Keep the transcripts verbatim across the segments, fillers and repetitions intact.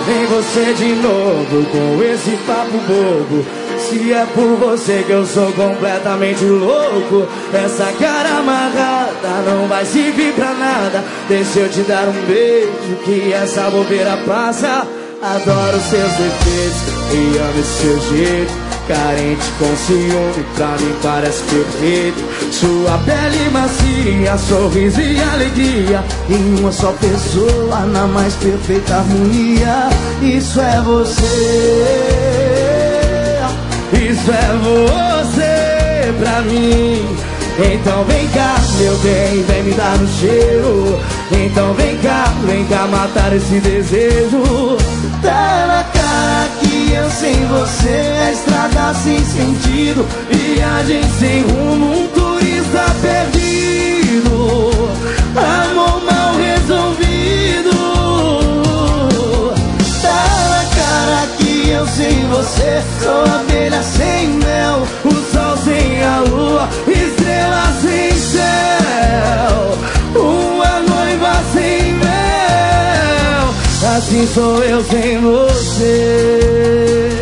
vem você de novo com esse papo bobo. Se é por você que eu sou completamente louco, essa cara amarrada não vai servir pra nada. Deixa eu te dar um beijo que essa bobeira passa. Adoro seus defeitos e amo esse seu jeito. Carente com ciúme, pra mim parece perfeito. Sua pele macia, sorriso e alegria, em uma só pessoa, na mais perfeita harmonia. Isso é você, isso é você pra mim. Então vem cá, meu bem, vem me dar um cheiro. Então vem cá, vem cá matar esse desejo. Tá na cara que eu sem você é estrada sem sentido, viagem sem rumo, um turista perdido, amor mal resolvido. Tá na cara que eu sem você sou abelha sem mel, o sol sem a lua, estrela sem céu, uma noiva sem mel. Assim sou eu sem você.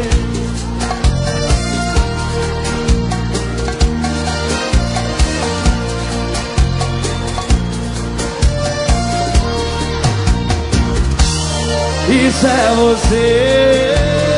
Isso é você,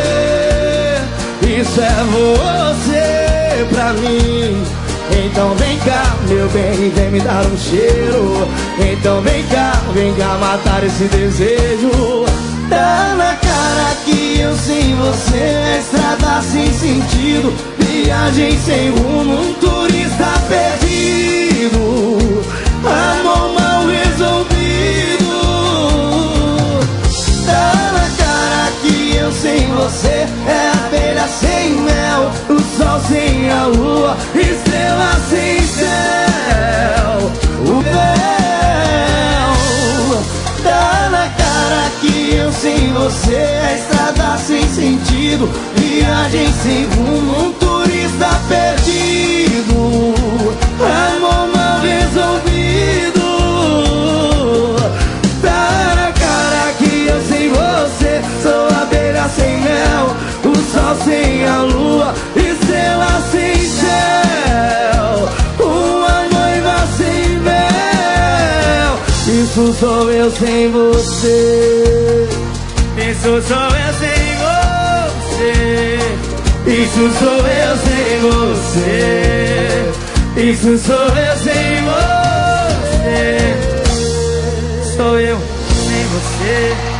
isso é você pra mim. Então vem cá, meu bem, vem me dar um cheiro. Então vem cá, vem cá matar esse desejo. Tá na cara que eu sem você é estrada sem sentido, viagem sem rumo, um turista perdido, amor mal resolvido. Tá na cara que eu sem você é abelha sem mel, o sol sem a lua, estrela sem céu, o véu. Tá na cara que eu sem você é estrada sem sentido, viagem sem rumo, um turista perdido, amor mal resolvido. Tá na cara que eu sem você sou abelha sem mel, o sol sem a lua, estrela sem céu, uma noiva sem véu. Isso sou eu sem você, isso sou eu sem você, isso sou eu sem você, isso sou eu sem você, sou eu sem você.